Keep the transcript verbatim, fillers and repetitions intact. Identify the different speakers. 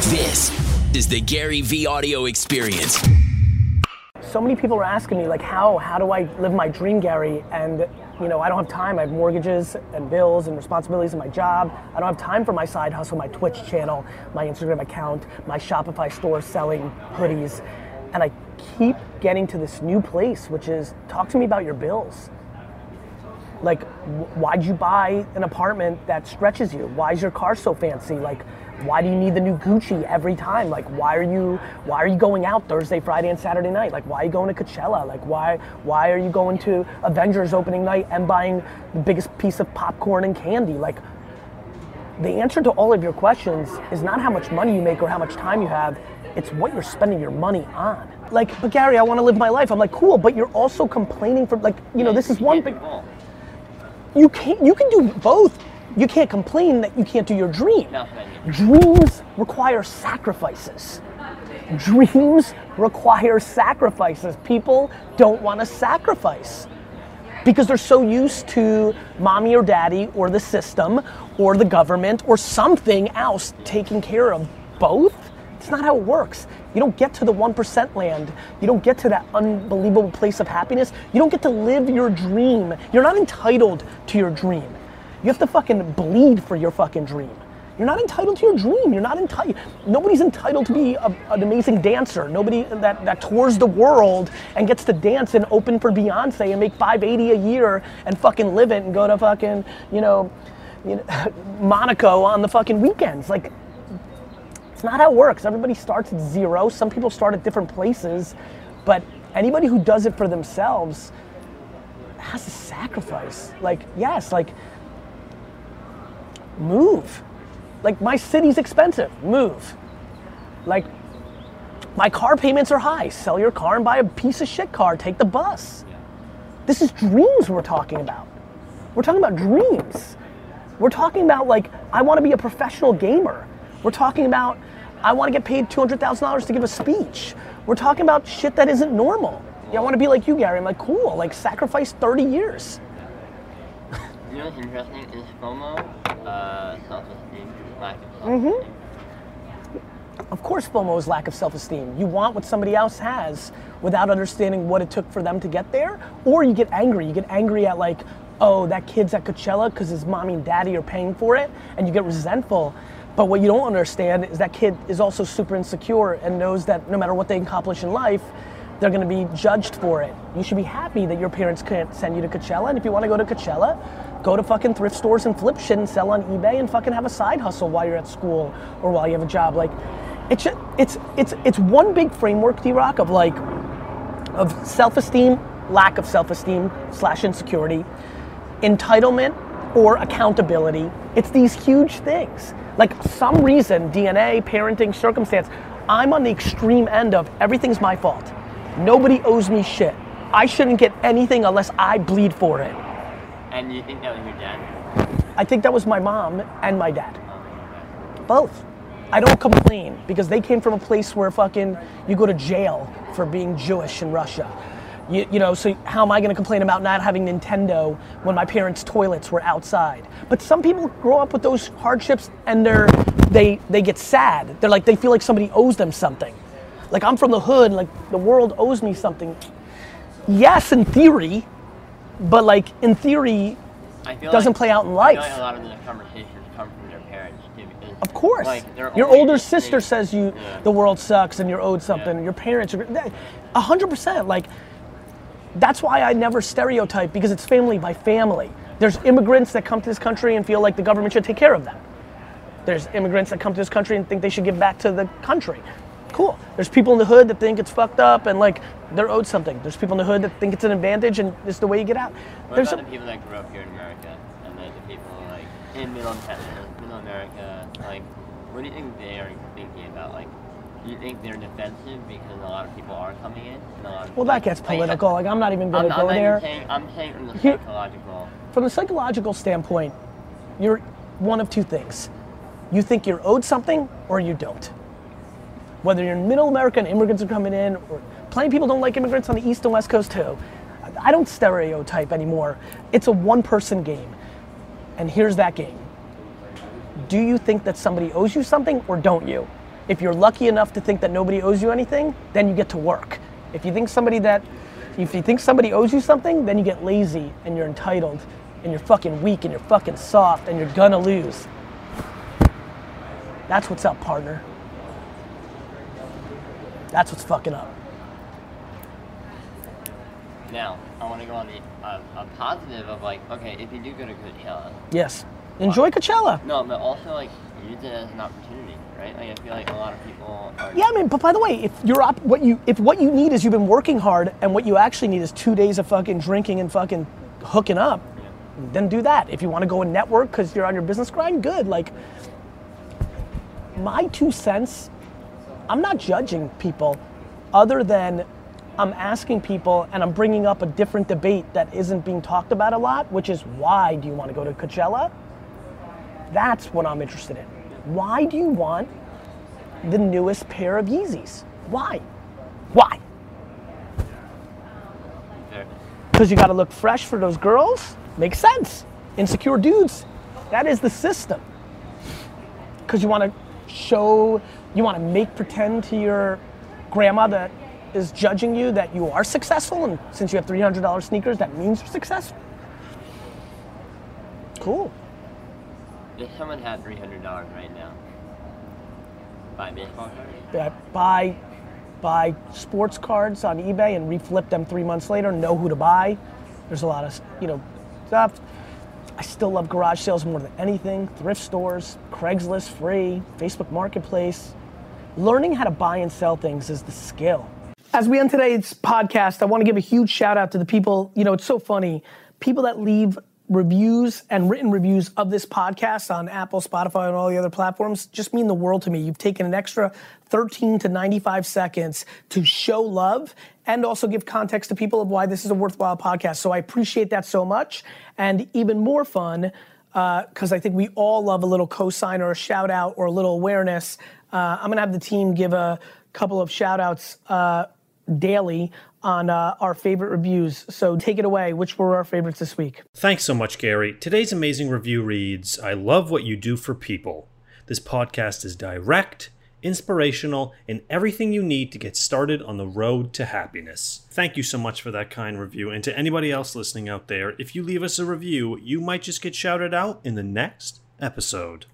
Speaker 1: This is the Gary V Audio Experience.
Speaker 2: So many people are asking me, like, how how do I live my dream, Gary? And, you know, I don't have time. I have mortgages and bills and responsibilities in my job. I don't have time for my side hustle, my Twitch channel, my Instagram account, my Shopify store selling hoodies. And I keep getting to this new place, which is, talk to me about your bills. Like, wh- why'd you buy an apartment that stretches you? Why is your car so fancy? Like, why do you need the new Gucci every time? Like, why are you why are you going out Thursday, Friday, and Saturday night? Like, why are you going to Coachella? Like, why why are you going to Avengers opening night and buying the biggest piece of popcorn and candy? Like, the answer to all of your questions is not how much money you make or how much time you have. It's what you're spending your money on. Like, but Gary, I want to live my life. I'm like, cool, but you're also complaining for, like, you know, this is one big. You can't. You can do both. You can't complain that you can't do your dream.
Speaker 3: No,
Speaker 2: Dreams require sacrifices. Dreams require sacrifices. People don't want to sacrifice because they're so used to mommy or daddy or the system or the government or something else taking care of both. It's not how it works. You don't get to the one percent land. You don't get to that unbelievable place of happiness. You don't get to live your dream. You're not entitled to your dream. You have to fucking bleed for your fucking dream. You're not entitled to your dream. You're not entitled. Nobody's entitled to be a, an amazing dancer. Nobody that, that tours the world and gets to dance and open for Beyonce and make five eighty a year and fucking live it and go to fucking, you know, you know, Monaco on the fucking weekends. Like, it's not how it works. Everybody starts at zero. Some people start at different places, but anybody who does it for themselves has to sacrifice. Like, yes, like, move. Like, my city's expensive, move. Like, my car payments are high, sell your car and buy a piece of shit car, take the bus. This is dreams we're talking about. We're talking about dreams. We're talking about, like, I wanna be a professional gamer. We're talking about, I wanna get paid two hundred thousand dollars to give a speech. We're talking about shit that isn't normal. Yeah, I wanna be like you, Gary. I'm like, cool, like, sacrifice thirty years.
Speaker 3: You know what's interesting is FOMO, uh, self-esteem, lack of self-esteem.
Speaker 2: Mm-hmm. Of course FOMO is lack of self-esteem. You want what somebody else has without understanding what it took for them to get there, or you get angry. You get angry at, like, oh, that kid's at Coachella because his mommy and daddy are paying for it, and you get resentful. But what you don't understand is that kid is also super insecure and knows that no matter what they accomplish in life, they're gonna be judged for it. You should be happy that your parents can't send you to Coachella, and if you wanna go to Coachella, go to fucking thrift stores and flip shit and sell on eBay and fucking have a side hustle while you're at school or while you have a job. Like, it's just, it's it's it's one big framework, D-Rock, of like, of self-esteem, lack of self-esteem slash insecurity, entitlement or accountability. It's these huge things. Like, some reason, D N A, parenting, circumstance, I'm on the extreme end of everything's my fault. Nobody owes me shit. I shouldn't get anything unless I bleed for it.
Speaker 3: And you think that was your dad?
Speaker 2: I think that was my mom and my dad. Both. I don't complain because they came from a place where fucking you go to jail for being Jewish in Russia. You, you know, so how am I gonna complain about not having Nintendo when my parents' toilets were outside? But some people grow up with those hardships and they're, they, they get sad. They're like, they feel like somebody owes them something. Like, I'm from the hood, like, the world owes me something. Yes, in theory, but like, in theory,
Speaker 3: I feel
Speaker 2: doesn't
Speaker 3: like,
Speaker 2: play out in life.
Speaker 3: I feel like a lot of the conversations come from their parents too, because
Speaker 2: Of course.
Speaker 3: like,
Speaker 2: your older sister says you,
Speaker 3: yeah.
Speaker 2: the world sucks and you're owed something.
Speaker 3: Yeah.
Speaker 2: Your parents are, a hundred percent. Like, that's why I never stereotype, because it's family by family. There's immigrants that come to this country and feel like the government should take care of them. There's immigrants that come to this country and think they should give back to the country. Cool. There's people in the hood that think it's fucked up and like they're owed something. There's people in the hood that think it's an advantage and this is the way you get out.
Speaker 3: What
Speaker 2: There's
Speaker 3: about
Speaker 2: a,
Speaker 3: the people that grew up here in America and then the people like in middle, middle America? Like, what do you think they are thinking about? Like, do you think they're defensive because a lot of people are coming in? And a lot of,
Speaker 2: well, that gets political. Like, I'm not even going
Speaker 3: I'm,
Speaker 2: to
Speaker 3: I'm
Speaker 2: go
Speaker 3: not
Speaker 2: there.
Speaker 3: Even saying, I'm saying from the
Speaker 2: Here-
Speaker 3: psychological.
Speaker 2: From the psychological standpoint, you're one of two things. You think you're owed something or you don't. Whether you're in middle America and immigrants are coming in, or plenty of people don't like immigrants on the East and West Coast too. I don't stereotype anymore. It's a one-person game. And here's that game. Do you think that somebody owes you something or don't you? If you're lucky enough to think that nobody owes you anything, then you get to work. If you think somebody that, if you think somebody owes you something, then you get lazy and you're entitled and you're fucking weak and you're fucking soft and you're gonna lose. That's what's up, partner. That's what's fucking up.
Speaker 3: Now, I want to go on the uh, a positive of like, okay, if you do go to Coachella.
Speaker 2: Yes. Enjoy Coachella.
Speaker 3: No, but also like use it as an opportunity, right? Like I feel like a lot of people are.
Speaker 2: Yeah, I mean, but by the way, if you're op- what you if what you need is you've been working hard and what you actually need is two days of fucking drinking and fucking hooking up, yeah. then do that. If you want to go and network because you're on your business grind, good. Like, my two cents, I'm not judging people other than I'm asking people and I'm bringing up a different debate that isn't being talked about a lot, which is why do you want to go to Coachella? That's what I'm interested in. Why do you want the newest pair of Yeezys? Why? Why? Because you gotta look fresh for those girls? Makes sense. Insecure dudes, that is the system. Because you wanna show, you wanna make pretend to your grandma that is judging you that you are successful, and since you have three hundred dollars sneakers, that means you're successful? Cool.
Speaker 3: If someone had three hundred dollars right now, buy baseball cards?
Speaker 2: Yeah, buy, buy sports cards on eBay and reflip them three months later, know who to buy. There's a lot of, you know, stuff. I still love garage sales more than anything. Thrift stores, Craigslist free, Facebook Marketplace. Learning how to buy and sell things is the skill. As we end today's podcast, I want to give a huge shout out to the people, you know, it's so funny, people that leave reviews and written reviews of this podcast on Apple, Spotify, and all the other platforms just mean the world to me. You've taken an extra thirteen to ninety-five seconds to show love and also give context to people of why this is a worthwhile podcast. So I appreciate that so much. And even more fun, because uh, I think we all love a little cosign or a shout out or a little awareness. Uh, I'm gonna have the team give a couple of shout outs uh, daily on uh, our favorite reviews. So take it away. Which were our favorites this week?
Speaker 4: Thanks so much, Gary. Today's amazing review reads, I love what you do for people. This podcast is direct, inspirational, and everything you need to get started on the road to happiness. Thank you so much for that kind review. And to anybody else listening out there, if you leave us a review, you might just get shouted out in the next episode.